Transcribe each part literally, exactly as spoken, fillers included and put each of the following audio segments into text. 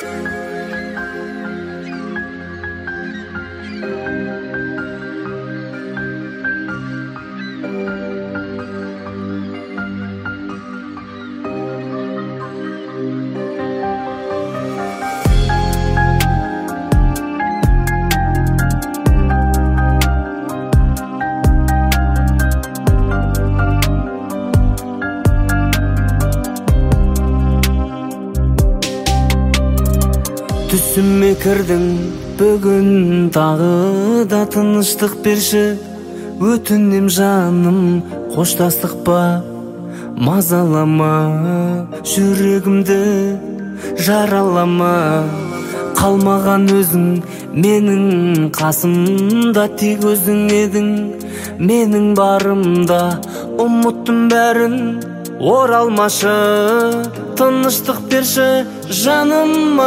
Түсіме кірдің бүгін тағы да тыныштық берші, өтінем жаным қоштастық па, мазалама жүрегімді жаралама. Қалмаған өзің менің қасымда, тек өзің едің менің барымда. Ұмыттым бәрін, оралмашы, тыныштық берші жаныма.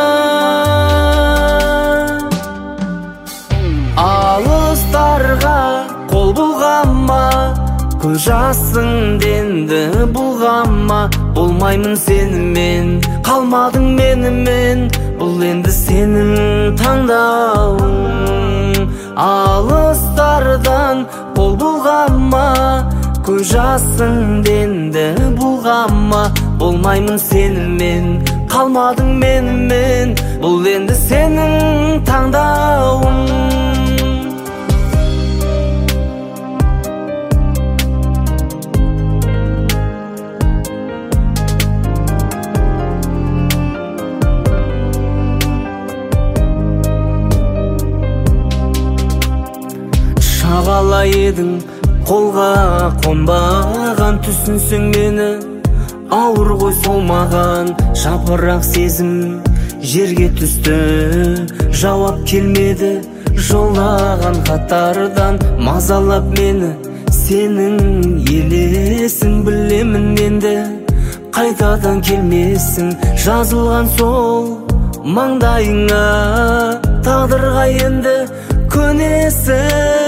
Алыстарға қол бұлғама, көз жасың енді бұлғама. Болмаймын сенімен, қалмадың менімен, бұл енді сенің таңдауың. Алыстардан қол бұлғама, көз жасың енді бұлғама. Болмаймын сенімен, қалмадың менімен, бұл енді сенің таңдауың. Шағала едің қолға қонбаған, түсінсең мені ауыр ғой солмаған. Жапырақ сезім жерге түсті, жауап келмеді жолдаған хаттардан. Мазалап мені сенің елесің, білемін енді қайтадан келмесің. Жазылған сол маңдайыңа, тағдырға енді көнесің.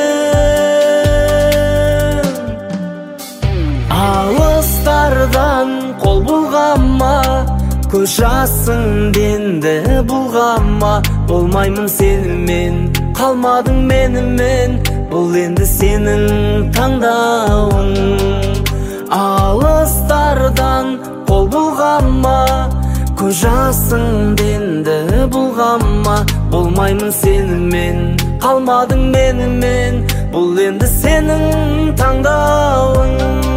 Алыстардан қол бұлғама, көз жасың енді бұлғама. Болмаймын сенімен, қалмадың менімен, бұл енді сенің таңдауың. Алыстардан қол бұлғама, көз жасың енді бұлғама. Болмаймын сенімен, қалмадың менімен, бұл енді сенің таңдауың.